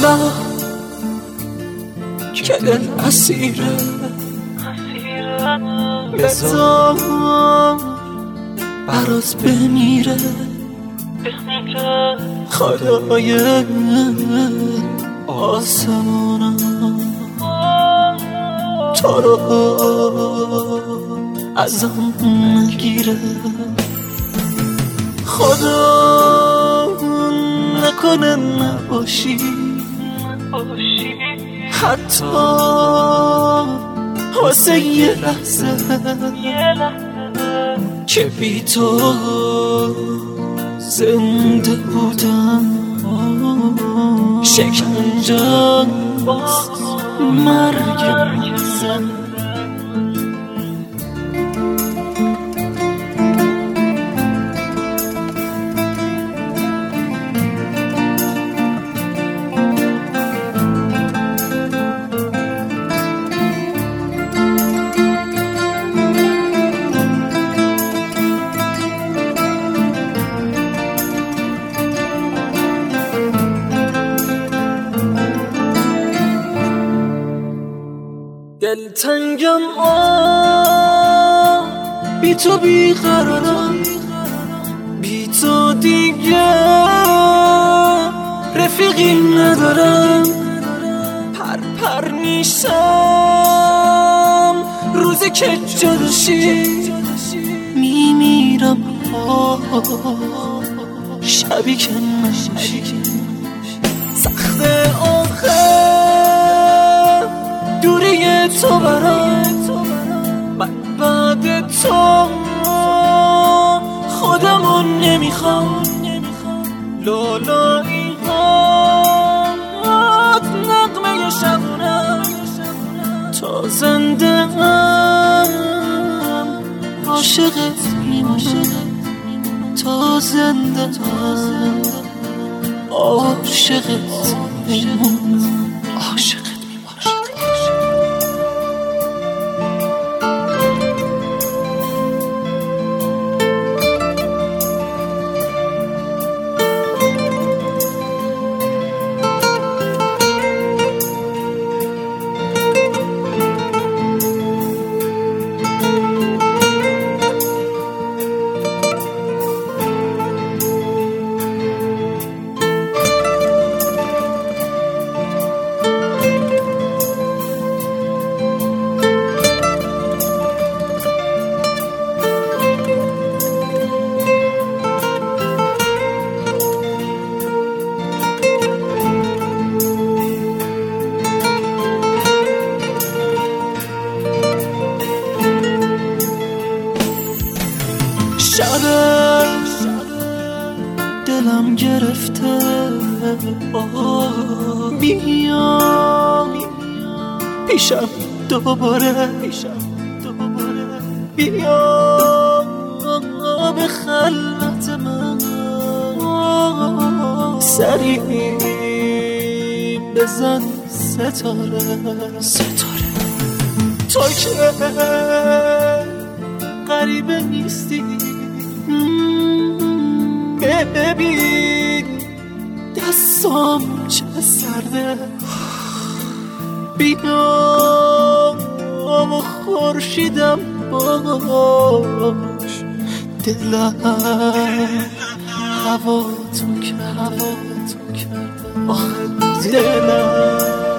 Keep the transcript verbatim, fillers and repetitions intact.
حالا که دل اسیره بذار برات بمیره خدای آسمانم تو رو ازم نگیره خدا نکنه نباشی حتی واسه یه لحظه که بی تو زنده بودم شکنجه مرگ مزن دلتنگم آه بی تو بی قرارم بی تو دیگه رفیقی ندارم پر پر میشم روزی که جداشی میمیرم شبی که نشی سخته آخه دوری تو برام من بعد تو خودمون نمیخوام لالایی هات نغمه شبونم تا زنده هم عاشقت میمونم تا زنده هم عاشقت میمونم عاشقت شبه دلم گرفته بیا پیشم دوباره بیا به خلوت من سریع بزن ستاره ستاره تو که غریبه نیستی ببین دستام چه سرده بیا و خورشیدم باش دلم هوا تو کرده آخه دلم